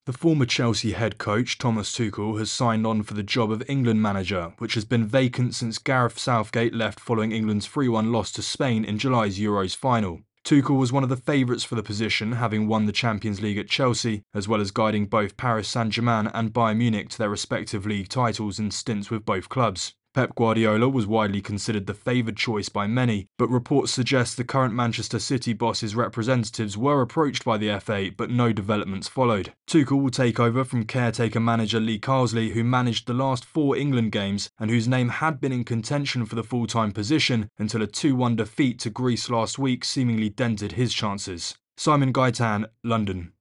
The former Chelsea head coach Thomas Tuchel has signed on for the job of England manager, which has been vacant since Gareth Southgate left following England's 3-1 loss to Spain in July's Euros final. Tuchel was one of the favourites for the position, having won the Champions League at Chelsea, as well as guiding both Paris Saint-Germain and Bayern Munich to their respective league titles in stints with both clubs. Pep Guardiola was widely considered the favoured choice by many, but reports suggest the current Manchester City boss's representatives were approached by the FA, but no developments followed. Tuchel will take over from caretaker manager Lee Carsley, who managed the last 4 England games and whose name had been in contention for the full-time position until a 2-1 defeat to Greece last week seemingly dented his chances. Simon Gaitan, London.